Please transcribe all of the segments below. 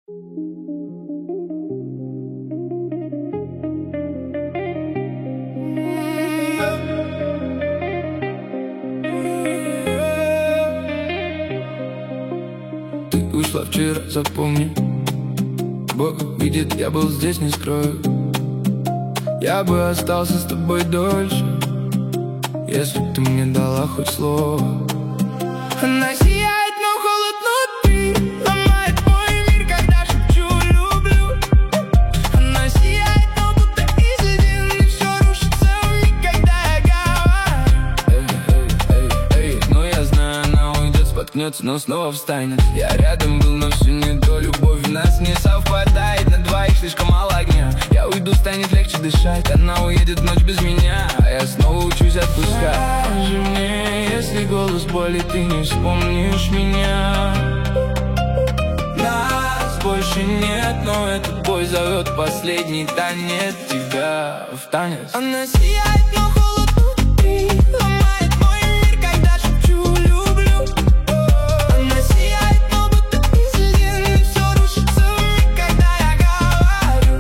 Ты ушла вчера, запомни. Бог видит, я был здесь, не скрою. Я бы остался с тобой дольше, если б ты мне дала хоть слово. Она сияет, но холод внутри, ломает мой мир, когда шепчу люблю. Она сияет, но будто из льдин, и все рушится вмиг, когда я говорю. Эй, но я знаю, она уйдет, споткнется, но снова встанет. Я рядом был, но все не то, любовь в нас не совпадает. На двоих слишком мало огня. Я уйду, станет легче дышать. Она уедет в ночь без меня, а я снова учусь отпускать. Скажи мне, если голос боли, ты не вспомнишь меня. Нас больше нет, но этот бой зовет последний танец тебя в танец. Она сияет, но холод внутри, ломает мой мир, когда шепчу люблю. Она сияет, но будто из льдин, и все рушится вмиг, когда я говорю.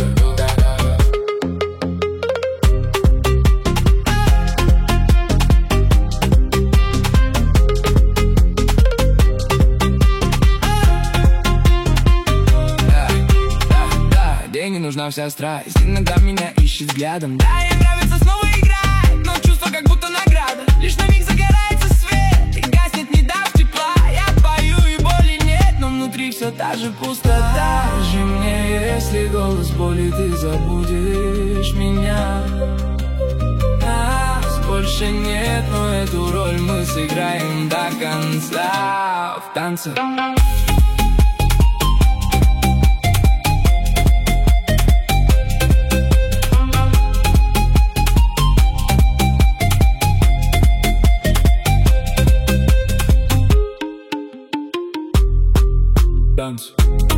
Ей не нужна вся страсть, иногда меня ищет взглядом. Да, ей нравится снова играть, но чувство как будто награда. Лишь на миг загорается свет и гаснет, не дав тепла. Я пою и боли нет, но внутри все та же пустота. Скажи мне, если голос боли, ты забудешь меня. Нас больше нет, но эту роль мы сыграем до конца в танце. Танц.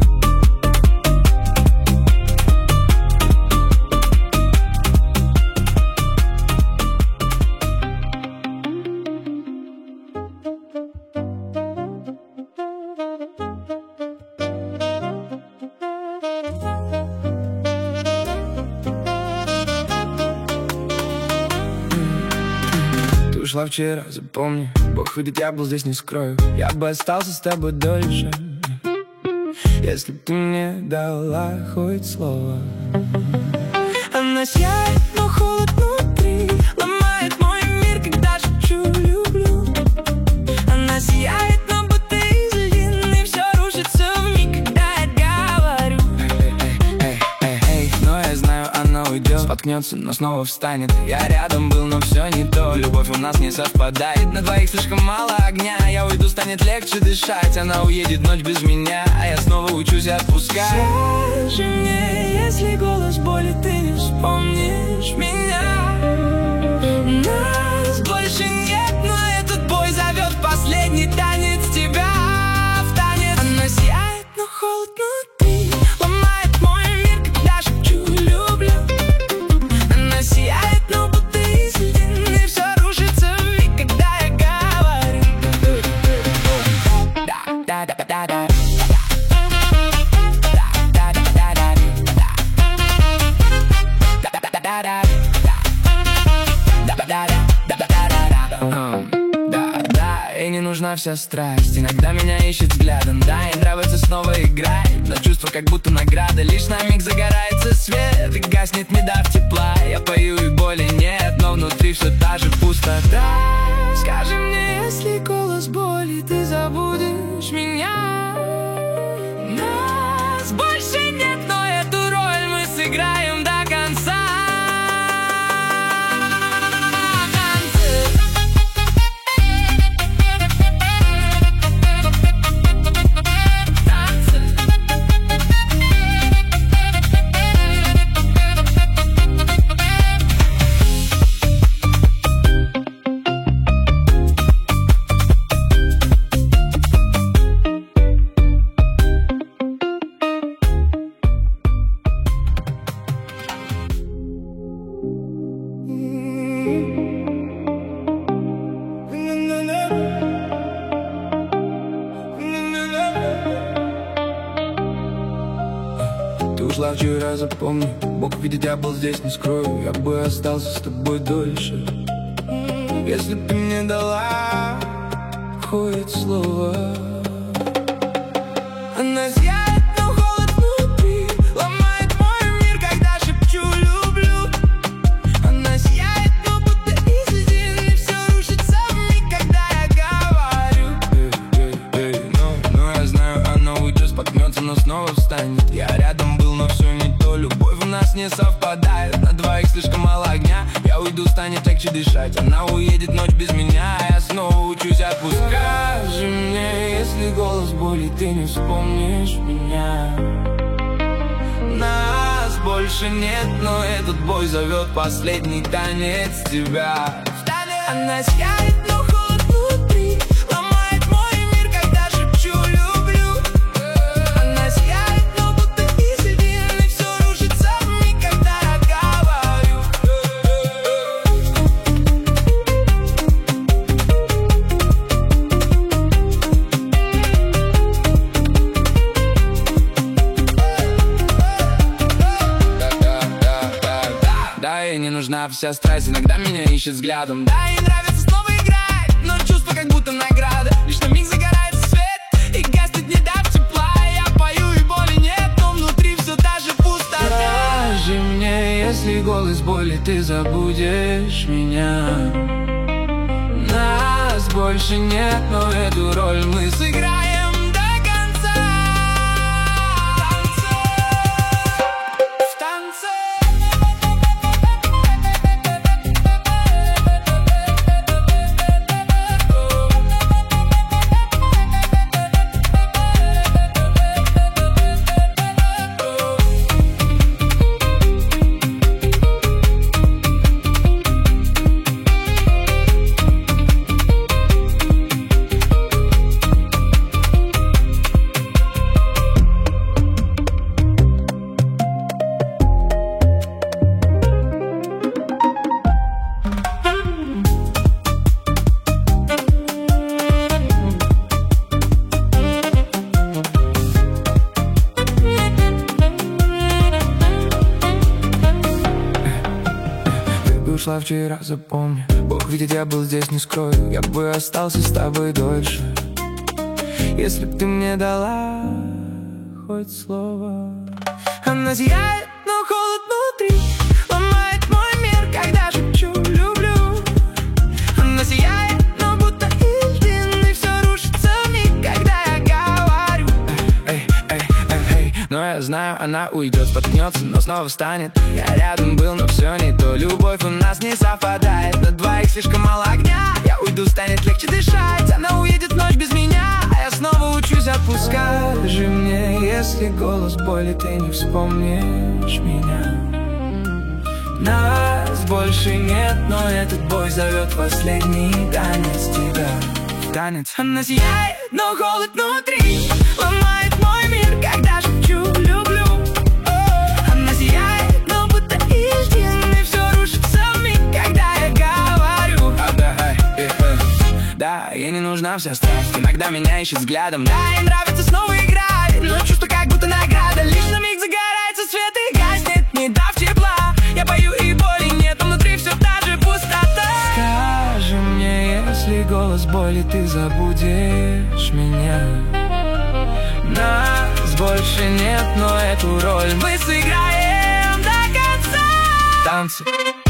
Ты ушла вчера, запомни. Бог видит, я был здесь, не скрою. Я бы остался с тобой дольше, если б ты мне дала хоть слово. Она сияет, но холод внутри, ломает мой мир, когда шепчу люблю. Она сияет, но будто из льдин, и все рушится вмиг, когда я говорю. Эй, но я знаю, она уйдет, споткнется, но снова встанет. Я рядом был, но все не то, любовь у нас не совпадает. На двоих слишком мало огня. Я уйду, станет легче дышать. Она уедет в ночь без меня, а я снова учусь отпускать. Скажи мне, если голос боли, ты не вспомнишь меня. Нас больше нет, но этот бой зовет последний танец тебя в танец. Она сияет, но холод внутри, ломает мой мир, когда шепчу люблю. Она сияет, но будто из льдин, и все рушится вмиг, когда я говорю. Да-да-да-да-да. Да, ей не нужна вся страсть, иногда меня ищет взглядом. Да, ей нравится снова играть, но чувство как будто награда. Лишь на миг загорается свет и гаснет, не дав тепла. Я пою и боли нет, но внутри все та же пустота. Скажи мне, если голос боли, ты забудешь меня. Нас больше нет, но эту роль мы сыграем до конца. Ты ушла вчера, запомни, Бог видит, я был здесь, не скрою. Я бы остался с тобой дольше, если б ты мне дала хоть слово. Она сияет, но холод внутри ломает мой мир, когда шепчу люблю. Она сияет, но будто из льдины, все рушится вмиг, когда я говорю. Но я знаю, она уйдет, споткнется, но снова встанет. Я рядом был, но все не то, любовь у нас не совпадает. На двоих слишком мало огня, я уйду, станет легче дышать. Она уедет, ночь без меня, а я снова учусь отпускать. Скажи мне, если голос боли, ты не вспомнишь меня. Нас больше нет, но этот бой зовет последний танец тебя. Она сияет, но холод внутри ломает мой мир, когда шепчу люблю. Она сияет, но будто из льдины, все рушится вмиг, когда я говорю. Да, ей не нужна вся страсть, иногда меня ищет взглядом. Да, ей нравится снова играть, но чувство как будто награда. Лишь на миг загорается свет и гаснет, не дав тепла. Я пою и боли нет, но внутри все та же пустота. Скажи мне, если голос боли, ты забудешь меня. Нас больше нет, но эту роль мы сыграем до конца. В танце. Ушла вчера, запомни, Бог видит, я был здесь, не скрою. Я бы остался с тобой дольше, если б ты мне дала хоть слово. Она сияет, но холод внутри ломает мой мир, когда шепчу люблю. Она сияет, но будто из льдины, все рушится вмиг, когда я говорю. Но я знаю, она уйдет, споткнется, но снова встанет. Я рядом был, но все не то, любовь у нас не совпадает. На двоих слишком мало огня, я уйду, станет легче дышать. Она уедет, ночь без меня, а я снова учусь отпускать. Скажи мне, если голос боли, ты не вспомнишь меня. Нас больше нет, но этот бой зовет последний танец тебя. Танец. Она сияет, но холод внутри ломает мой мир, когда шепчу люблю. Она сияет, но будто из льдины, все рушится вмиг, когда я говорю. Да, ей не нужна вся страсть, иногда меня ищет взглядом. Да, ей нравится снова играть, но чувство как будто награда. Лишь на миг загорается свет и гаснет, не дав тепла. Я пою и боли нет, но внутри все та же пустота. Скажи мне, если голос боли, ты забудешь меня. Нас больше нет, но эту роль мы сыграем до конца. Танцы.